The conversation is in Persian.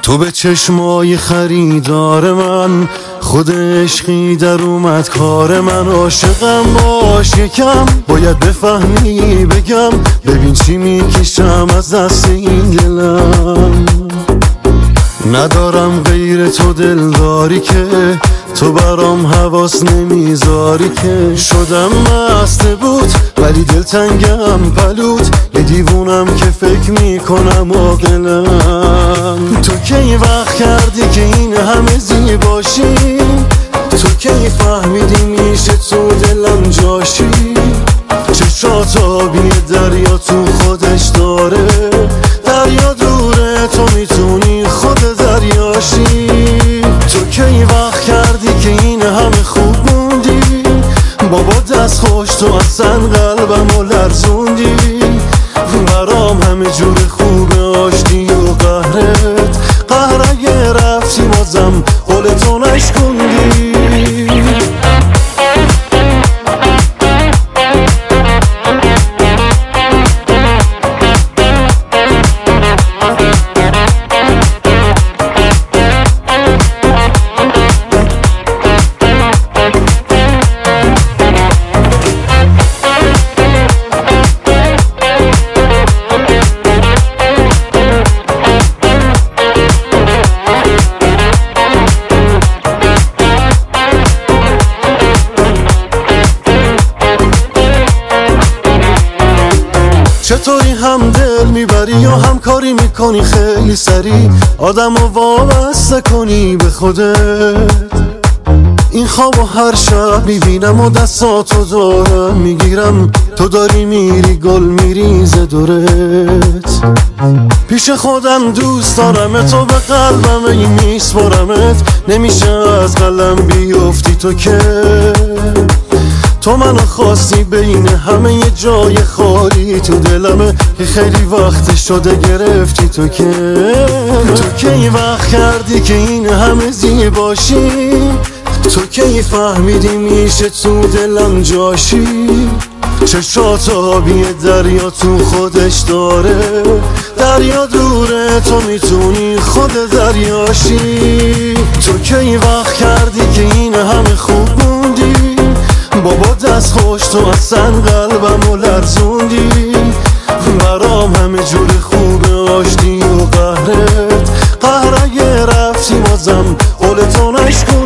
تو به چشمای خریدار من، خود عشقی در اومد کار من. عاشقم باش یکم، باید بفهمی بگم، ببین چی میکشم از دست این دلم. ندارم غیر تو دلداری که تو برام حواس نمیذاری که. شدم مست بود ولی دلتنگم پلوت، یه دیوونم که فکر میکنم عاقلم. تو کی وقت کردی که این همه زیباشی؟ تو کی فهمیدی میشه تو دلم جاشی؟ چشات آبی دریا تو خودش داره، دریا دوره تو میتونی خود دریاشی. تو کی وقت کردی که این همه خوب موندی؟ بابا دست خوش تو اصلا قلبمو لرزوندی. برام همه جور خوبه آشتی و قهرت، قهر اگه رفتی بازم قولتو نشکوندی. چطوری هم دل میبری یا هم کاری میکنی خیلی سریع، آدمو وابسته کنی به خودت. این خوابو هر شب میبینم و دستاتو دارم میگیرم، تو داری میری گل میریزه دورت. پیش خودم دوست دارم تو، به قلبم این میسپرمت، نمیشه از قلم بیفتی تو که. تو منو خواستی بین همه یه جای خالی تو دلمه، که خیلی وقت شده گرفتی تو که. تو کی وقت کردی که این همه زیباشی؟ تو کی فهمیدی میشه تو دلم جاشی؟ چشات آبی دریا تو خودش داره، دریا دوره تو میتونی خود دریاشی. تو کی وقت کردی که این همه خوب موندی؟ بابا دست خوش تو اصلا قلبمو لرزوندی. برام همه جور خوبه آشتی و قهرت، قهر اگه رفتی بازم قولتو نشکوندی.